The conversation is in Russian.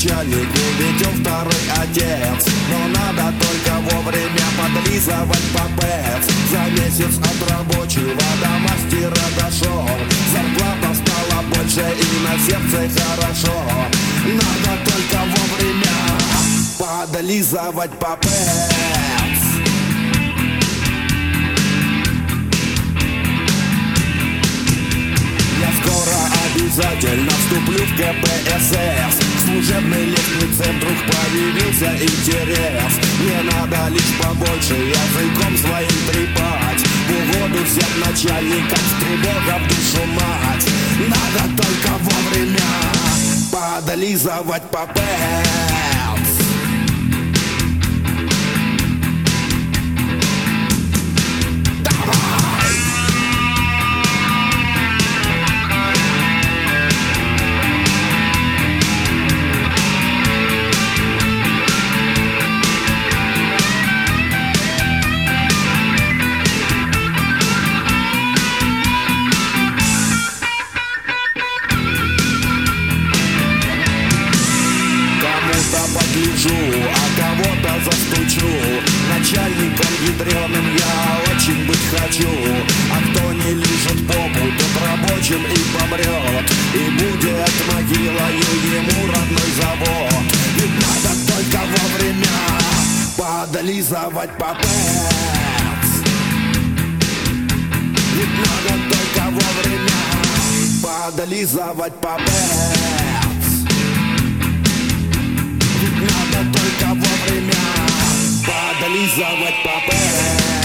начальнику, ведь он второй отец. Но надо только вовремя подлизывать по ПЭЦ. За месяц от рабочего до мастера дошел. Зарплата стала больше и на сердце хорошо. Надо только вовремя подлизывать по ПЭЦ. Я скоро обязательно вступлю в КПСС. К служебной лестнице вдруг появился интерес. Мне надо лишь побольше языком своим трепать. В угоду всем начальникам с тревога в душу мать. Надо только вовремя подлизывать по ПЭЦ. Подлежу, а кого-то застучу. Начальником ядреным я очень быть хочу. А кто не лижет попу, тот рабочим и помрет. И будет могилою ему родной завод. Ведь надо только вовремя подлизывать по ПЭЦ. Ведь надо только вовремя подлизывать по ПЭЦ. Надо только вовремя подлизывать по ПЭЦ.